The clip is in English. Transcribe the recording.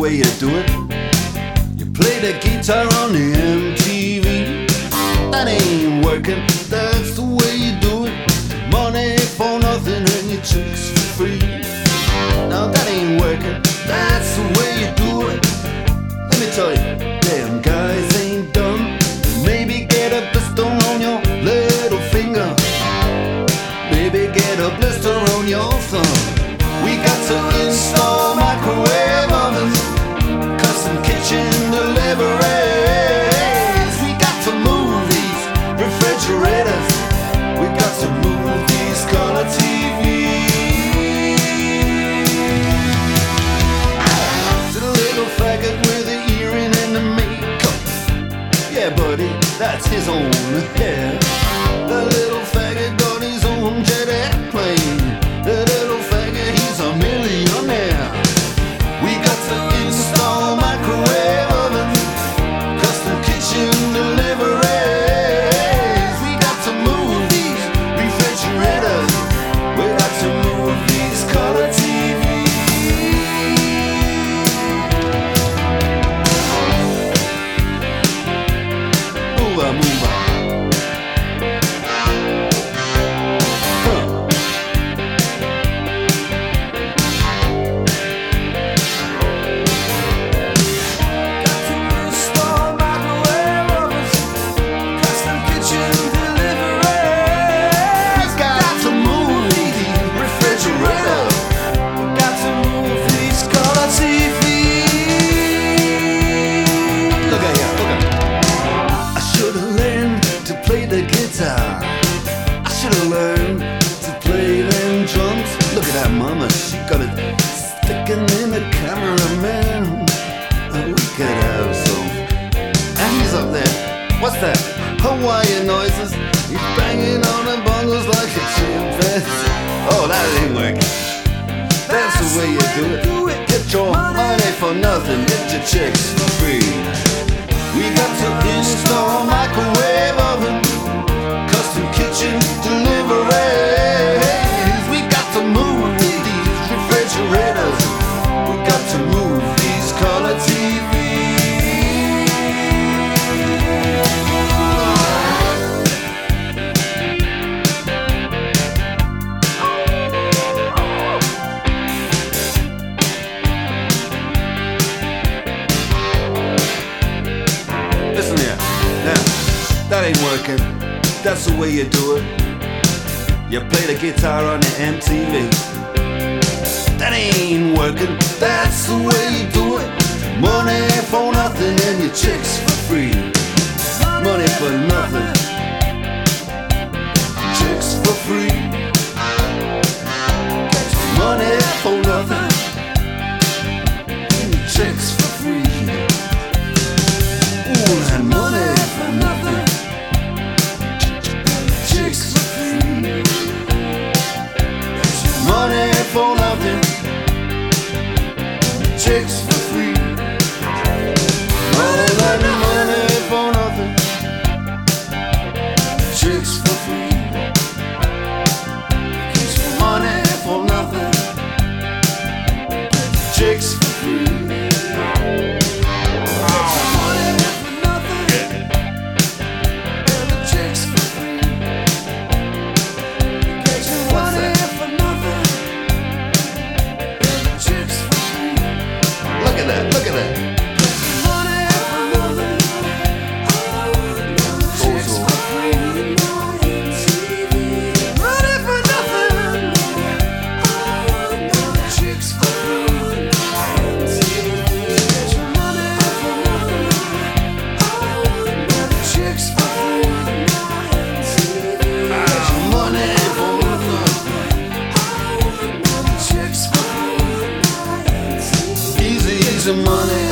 way you do it. You play the guitar on the MTV. That ain't working, that's the way you do it. Money for nothing and your chicks for free. Now that ain't working, that's the way you do it. Let me tell you, damn guys ain't dumb. Maybe get a blister on your little finger. Maybe get a blister on your thumb. We got to install microwave ovens, custom kitchen deliveries. We got to move these refrigerators. We got to move these color TVs. To the little faggot with the earring and the makeup. Yeah, buddy, that's his own hair. The little faggot got his own jet airplane. The little faggot, he's a millionaire. We got to install microwave ovens, custom kitchen deliveries. We got to move these refrigerators. We got to move these color TVs. Move on, move on. I should've learned to play them drums. Look at that mama, she got it sticking in the cameraman. Look at her, so. And he's up there. What's that? Hawaiian noises. He's banging on the bongos like a chimpanzee. Oh, that ain't working. That's the way you do it. Get your money for nothing, get your chicks for free. We got to install microwave oven, custom kitchen deliveries. We got to move these refrigerators. We got to move these color TVs. Listen here, now, that ain't working. That's the way you do it. You play the guitar on the MTV. That ain't working. That's the way you do it. Money for nothing and your chicks for free. Money for nothing, chicks for free. Money for nothing, chicks for free. Ooh, that money for nothing. Money for nothing, chicks for free. All that money for nothing, chicks for free. Money for nothing, chicks for free. Look at that. Money